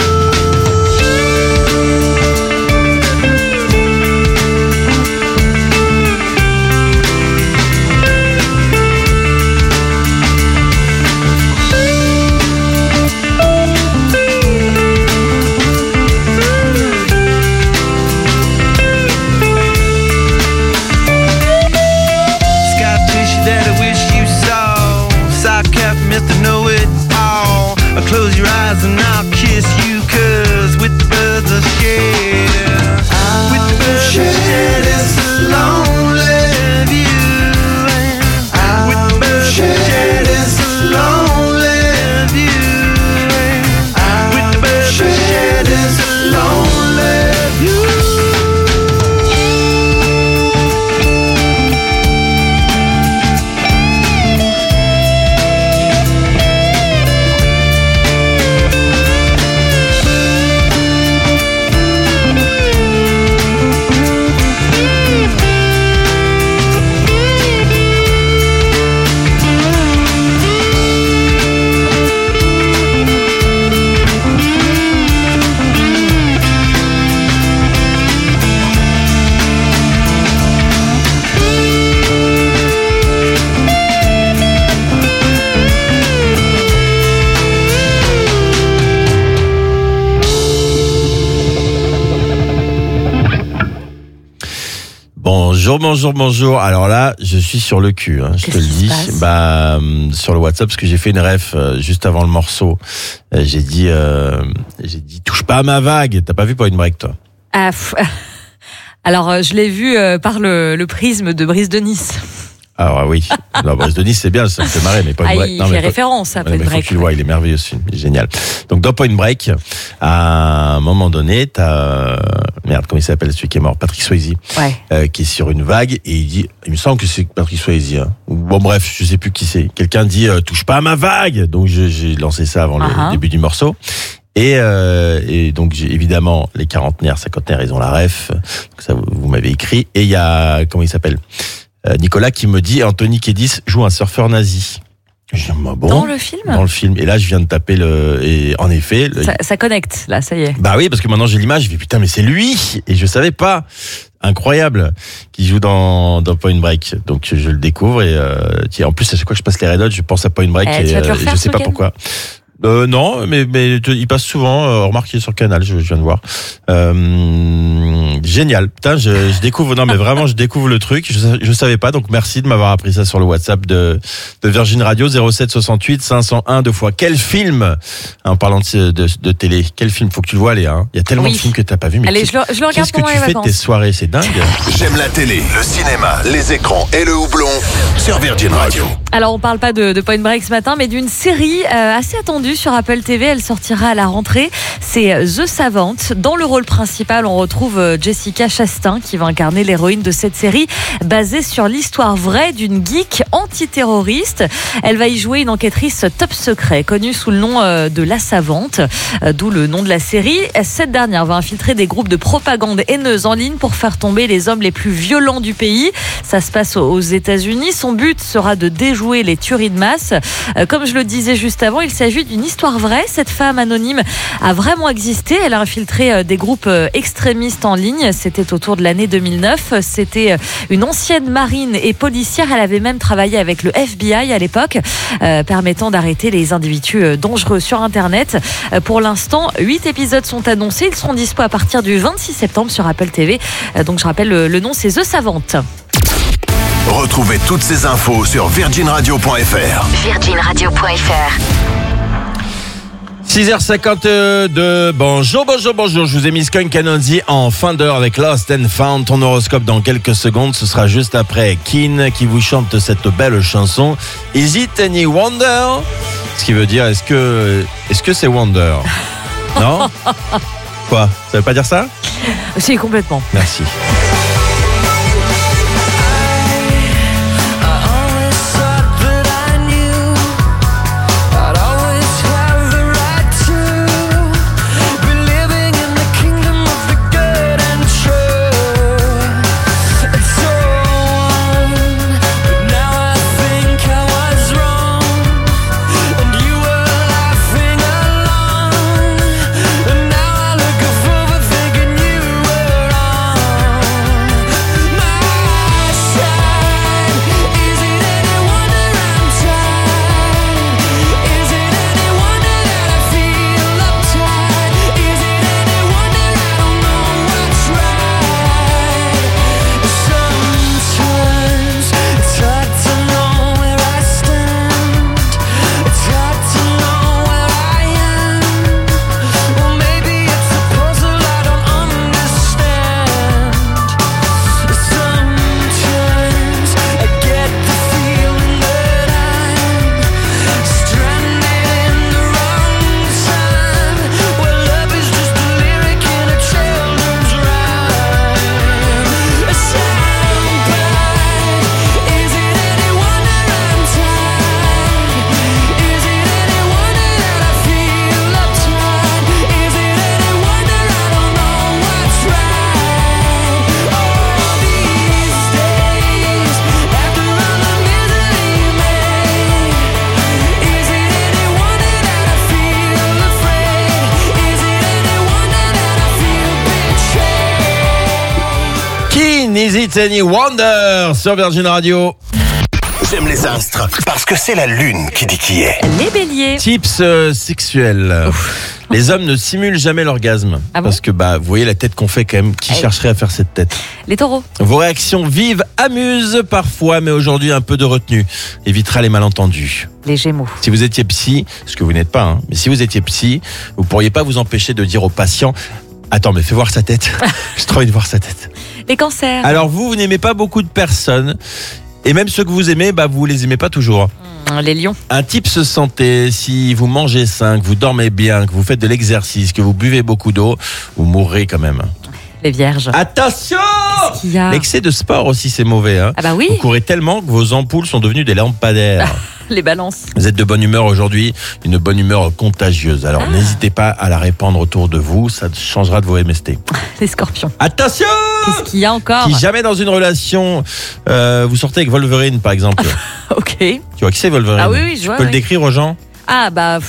That I wish you saw, sarcastic, Mr. Know-It-All. Close your eyes and I'll kiss you, 'cause with the birds I'll share. With the birds I'll share this lonely view. And with the birds I'll share this lonely view. And with the birds I'll share this lonely view. Bonjour. Alors là, je suis sur le cul, hein, je te le dis. Sur le WhatsApp, parce que j'ai fait une ref juste avant le morceau. J'ai dit, touche pas à ma vague. T'as pas vu Point Break, toi? Alors, je l'ai vu par le prisme de Brise de Nice. Alors oui, non, Brise de Nice c'est bien, ça me fait marrer, mais Point Break. Il fait référence à Point Break. Faut que tu le vois, il est merveilleux ce film, il est génial. Donc dans Point Break, à un moment donné, t'as comment il s'appelle celui qui est mort, Patrick Swayze, qui est sur une vague et il me semble que c'est Patrick Swayze. Hein. Bon bref, je sais plus qui c'est. Quelqu'un dit touche pas à ma vague, donc j'ai lancé ça avant le début du morceau. Et donc évidemment les quarantenaires, cinquantenaires, ils ont la ref. Donc ça vous m'avez écrit. Et il y a comment il s'appelle? Nicolas qui me dit Anthony Kiedis joue un surfeur nazi. Bon, dans le film. Dans le film. Et là, je viens de taper et en effet. Ça connecte, là, ça y est. Bah oui, parce que maintenant j'ai l'image, je dis putain, mais c'est lui! Et je savais pas. Incroyable. Qui joue dans Point Break. Donc, je le découvre et, en plus, à chaque fois que je passe les Red Hot, je pense à Point Break et je sais pas pourquoi. Non, mais il passe souvent. Remarquez sur le canal, je viens de voir. Génial. Putain, je découvre. Non, mais vraiment, je découvre le truc. Je savais pas. Donc, merci de m'avoir appris ça sur le WhatsApp de Virgin Radio 07 68 501 2 fois. Quel film, en parlant de télé, quel film faut que tu le vois, Léa. Hein. Il y a tellement de films que t'as pas vu. Mais allez, je le regarde. Qu'est-ce que tu fais de tes soirées? C'est dingue. J'aime la télé, le cinéma, les écrans et le houblon sur Virgin Radio. Alors, on parle pas de Point Break ce matin, mais d'une série assez attendue attendue sur Apple TV. Elle sortira à la rentrée. C'est The Savant. Dans le rôle principal, on retrouve Jessica Chastain qui va incarner l'héroïne de cette série basée sur l'histoire vraie d'une geek antiterroriste. Elle va y jouer une enquêtrice top secret connue sous le nom de La Savante, d'où le nom de la série. Cette dernière va infiltrer des groupes de propagande haineuse en ligne pour faire tomber les hommes les plus violents du pays. Ça se passe aux États-Unis. Son but sera de déjouer les tueries de masse. Comme je le disais juste avant, il s'agit d'une histoire vraie. Cette femme anonyme a vraiment existé. Elle a infiltré des groupes extrémistes en ligne. C'était autour de l'année 2009. C'était une ancienne marine et policière. Elle avait même travaillé avec le FBI à l'époque, permettant d'arrêter les individus dangereux sur Internet. Pour l'instant, 8 épisodes sont annoncés. Ils seront dispo à partir du 26 septembre sur Apple TV. Donc je rappelle, le nom c'est The Savant. Retrouvez toutes ces infos sur virginradio.fr. Virginradio.fr. 6h52, bonjour, je vous ai mis Skunk Anansi en fin d'heure avec Lost and Found, ton horoscope dans quelques secondes, ce sera juste après Keane qui vous chante cette belle chanson, Is it any wonder? Ce qui veut dire, est-ce que c'est Wonder? Non? Quoi? Ça veut pas dire ça? Si, complètement. Merci. Is it any wonder sur Virgin Radio? J'aime les astres parce que c'est la lune qui dit qui est. Les béliers. Tips sexuels. Les hommes ne simulent jamais l'orgasme. Ah bon? Parce que vous voyez la tête qu'on fait quand même. Qui chercherait à faire cette tête? Les taureaux. Vos réactions vives amusent parfois, mais aujourd'hui un peu de retenue évitera les malentendus. Les gémeaux. Si vous étiez psy, ce que vous n'êtes pas, mais si vous étiez psy, vous pourriez pas vous empêcher de dire au patient: attends, mais fais voir sa tête. J'ai trop envie de voir sa tête. Les cancers. Alors vous n'aimez pas beaucoup de personnes. Et même ceux que vous aimez, vous les aimez pas toujours. Les lions. Un tips santé: si vous mangez sain, que vous dormez bien, que vous faites de l'exercice, que vous buvez beaucoup d'eau, vous mourrez quand même. Les vierges. Attention! Qu'est-ce qu'il y a? L'excès de sport aussi, c'est mauvais. Ah bah oui. Vous courez tellement que vos ampoules sont devenues des lampadaires. Les balances. Vous êtes de bonne humeur aujourd'hui, une bonne humeur contagieuse. Alors n'hésitez pas à la répandre autour de vous, ça changera de vos MST. Les scorpions. Attention! Qu'est-ce qu'il y a encore? Si jamais dans une relation, vous sortez avec Wolverine par exemple. Ok. Tu vois qui c'est Wolverine? Ah oui, je vois. Tu peux le décrire aux gens? Ah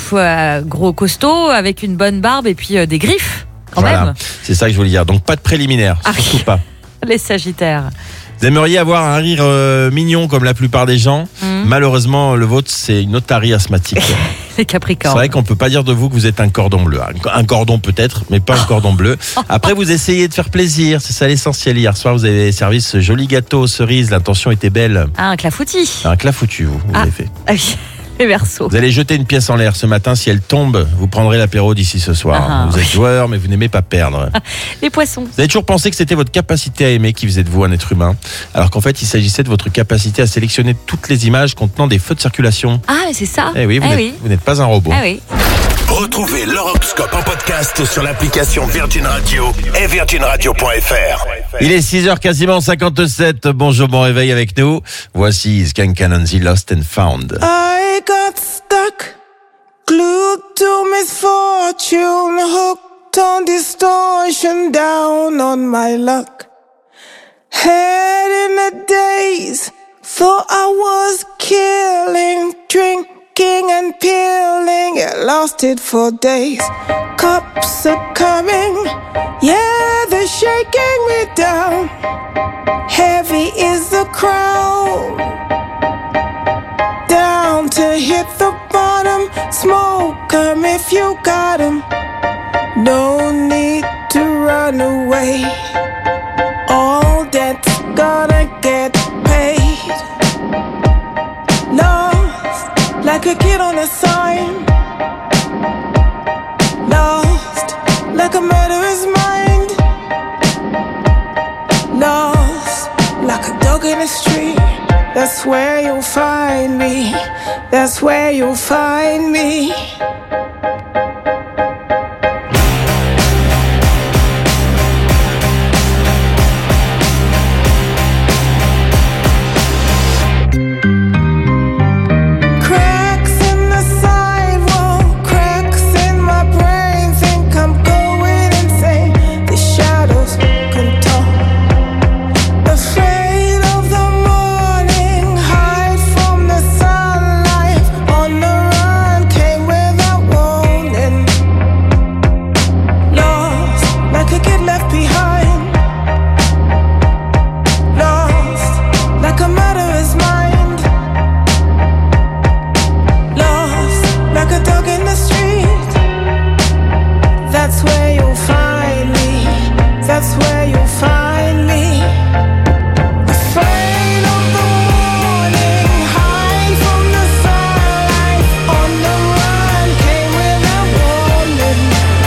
gros costaud, avec une bonne barbe et puis des griffes. Quand même. C'est ça que je voulais dire. Donc pas de préliminaire, surtout pas. Les sagittaires. Vous aimeriez avoir un rire mignon comme la plupart des gens. Malheureusement, le vôtre, c'est une otarie asthmatique. Les capricornes. C'est vrai qu'on peut pas dire de vous que vous êtes un cordon bleu. Un cordon peut-être, mais pas un cordon bleu. Après, vous essayez de faire plaisir. C'est ça l'essentiel. Hier soir, vous avez servi ce joli gâteau aux cerises. L'intention était belle. Ah, un clafoutis. Un clafoutis, vous avez fait. Ah oui. Les Verseaux. Vous allez jeter une pièce en l'air ce matin. Si elle tombe, vous prendrez l'apéro d'ici ce soir. Vous êtes joueur, mais vous n'aimez pas perdre. Les poissons. Vous avez toujours pensé que c'était votre capacité à aimer qui faisait de vous un être humain, alors qu'en fait, il s'agissait de votre capacité à sélectionner toutes les images contenant des feux de circulation. Ah, mais c'est ça. Eh oui, vous n'êtes pas un robot. Ah oui. Retrouvez l'horoscope en podcast sur l'application Virgin Radio et virginradio.fr. Il est 6h quasiment 57. Bonjour, bon réveil avec nous. Voici Skank Anansi, Lost and Found. I got stuck, glued to misfortune, hooked on distortion, down on my luck. Head in a daze, thought I was killing, drinking and peeling, lost it for days. Cops are coming, yeah, they're shaking me down. Heavy is the crowd, down to hit the bottom. Smoke 'em if you got 'em. No need to run away. All debt's gonna get paid. Lost like a kid on a sign. Lost like a murderer's mind. Lost like a dog in the street. That's where you'll find me. That's where you'll find me. Cracks in the sidewalk, cracks in my brain. Think I'm going insane. The shadows can talk. Afraid of the morning, hide from the sunlight. On the run, came without warning. Lost like a kid left behind. Lost like a murderer's mind. Lost like a dog in the street. That's where you'll find me. That's where you'll find me. Afraid of the morning, hide from the sunlight. On the run, came without warning.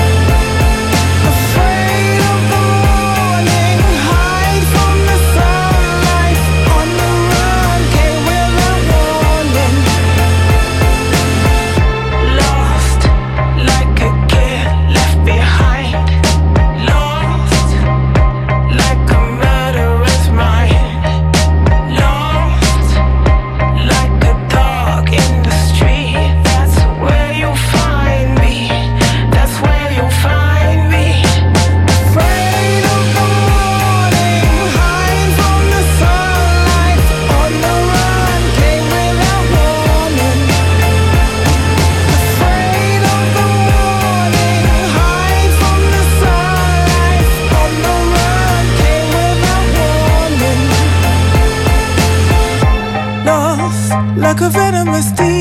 Afraid of the morning, hide from the sunlight. On the run, came without warning. Lost like a kid left behind. Lost like a murderer's mind. Lost like a dog in the street. That's where you'll find me. That's where you'll find me. Afraid of the morning, hide from the sunlight. On the run, came without warning. Afraid of the morning, hide from the sunlight. On the run, came without warning. Lost like a venomous demon.